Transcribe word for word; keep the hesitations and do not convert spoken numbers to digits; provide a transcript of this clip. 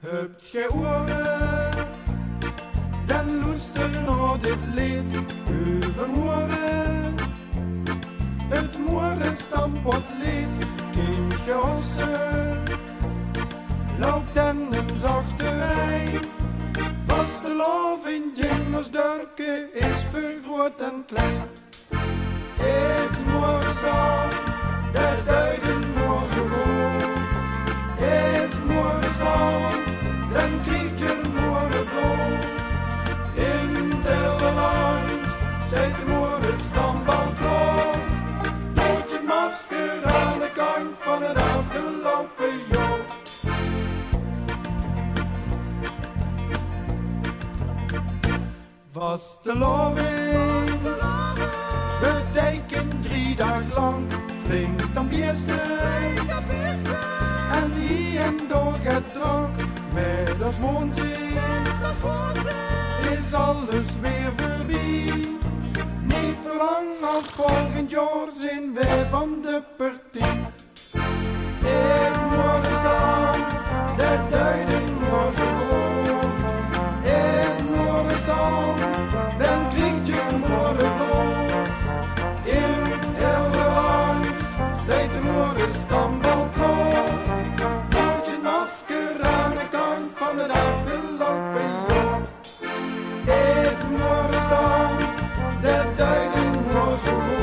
Hebt gij oren, dan luister naar dit lied overmorgen. Het morgenstampotlied, kindje ossen, loopt dan een zachte rij. Vaste lof in jingers dorpje is vergroot en klein. Het morgenstaan, dat duiden maar zo goed. Het morgenstaan, dan krijg je morgen bloot. In het hele land staat de morgenstamboom klaar. Doet je masker aan de kant van het afgelopen jaar. Vasteloving betekent drie dagen lang flink dan biesten. En hier en door het drank met als woonzin is alles weer voorbij. Niet verlang als volgend jaar zijn wij van de partij. Ik moet staan, de duiden maar zo goed. Ik moet staan, dan krijg je morgen bloot. In hele land staat de morgenstamboom klaar. Doet je masker aan de kant van het afgelopen jaar. Ik moet staan, de duiden maar zo goed.